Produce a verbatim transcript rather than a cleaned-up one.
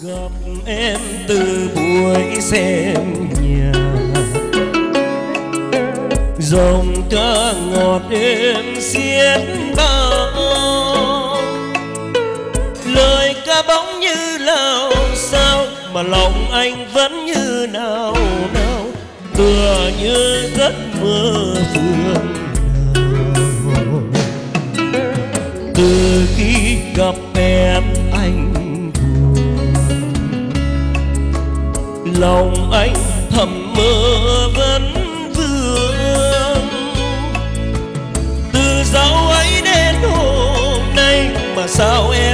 Gặp em từ buổi xem nhà, dòng ca ngọt êm xiết bao, lời ca bóng như lao sao mà lòng anh vẫn như nào nào, tựa như giấc mơ phương nào. Từ khi gặp em anh lòng anh thầm mơ vẫn vương, từ dạo ấy đến hôm nay mà sao em